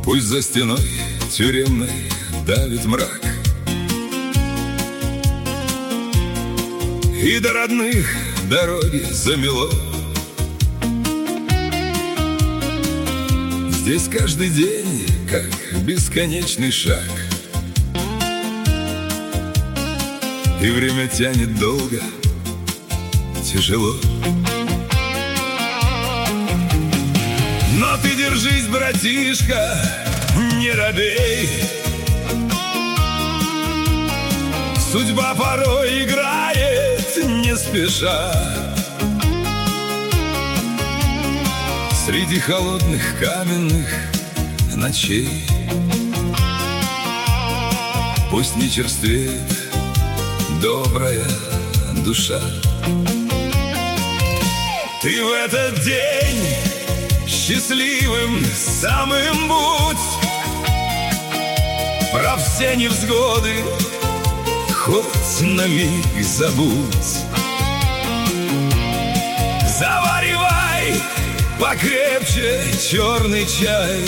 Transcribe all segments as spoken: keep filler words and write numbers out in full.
Пусть за стеной тюремной давит мрак, и до родных дороги замело. Здесь каждый день, как бесконечный шаг, и время тянет долго, тяжело. Но ты держись, братишка, не робей. Судьба порой играет не спеша. Среди холодных каменных ночей пусть не черствеет добрая душа. Ты в этот день счастливым самым будь, про все невзгоды хоть на миг забудь. Заваривай покрепче черный чай,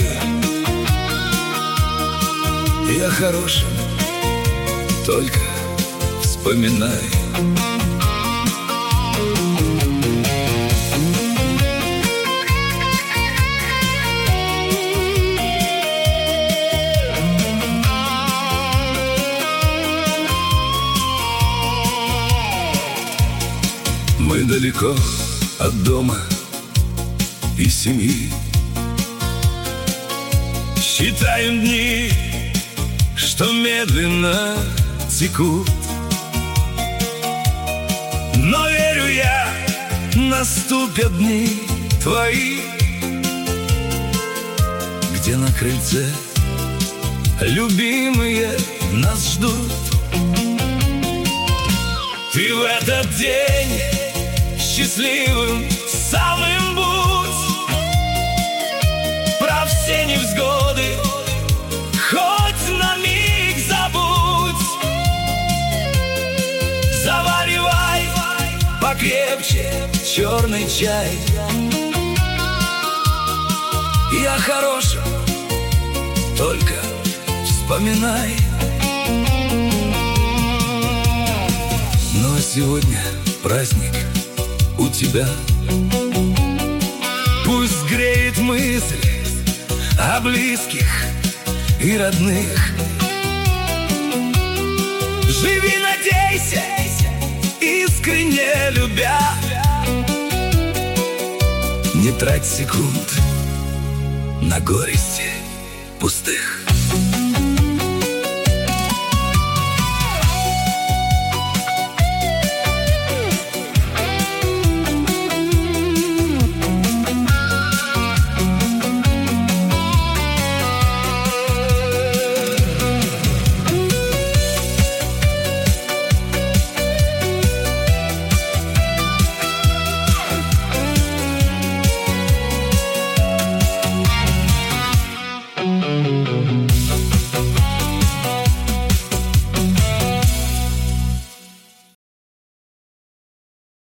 и о хорошем только вспоминай. Мы далеко от дома и семьи, считаем дни, что медленно текут. Но верю я, наступят дни твои, где на крыльце любимые нас ждут. Ты в этот день счастливым самым будь, про все невзгоды хоть на миг забудь. Заваривай покрепче черный чай, и о хорошем только вспоминай. Ну а сегодня праздник у тебя, пусть греет мысль о близких и родных. Живи, надейся, искренне любя, не трать секунд на горести пустых. Mm-hmm.